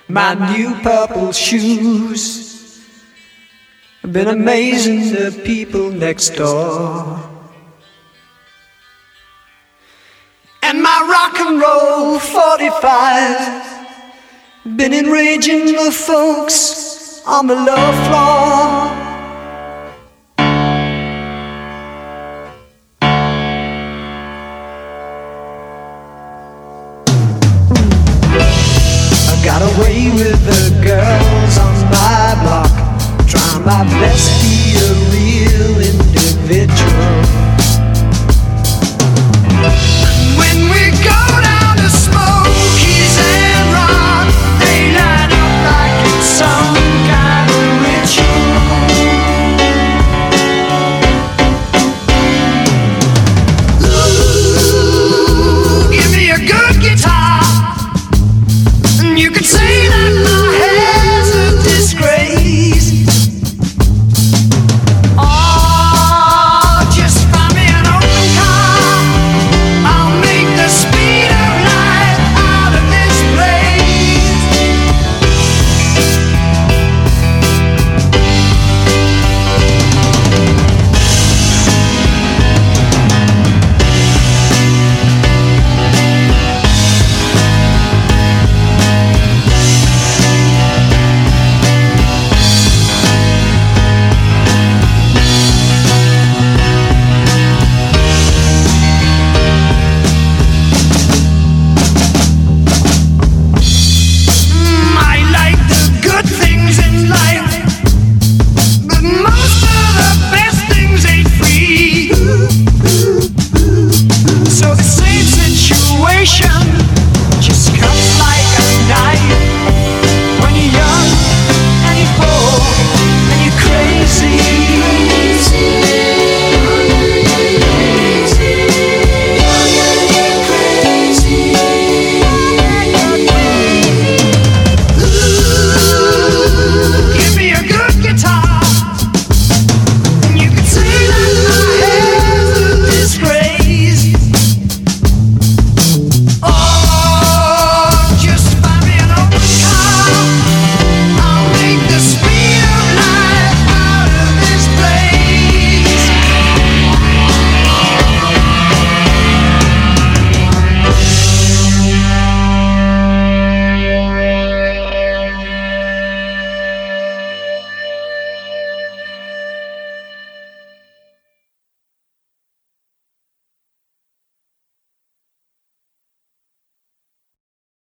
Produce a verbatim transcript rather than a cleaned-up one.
my new purple shoes. I've been amazing the people next door. And my rock and roll forty-five been enraging the folks on the low floor. I got away with the girls on my block, trying my best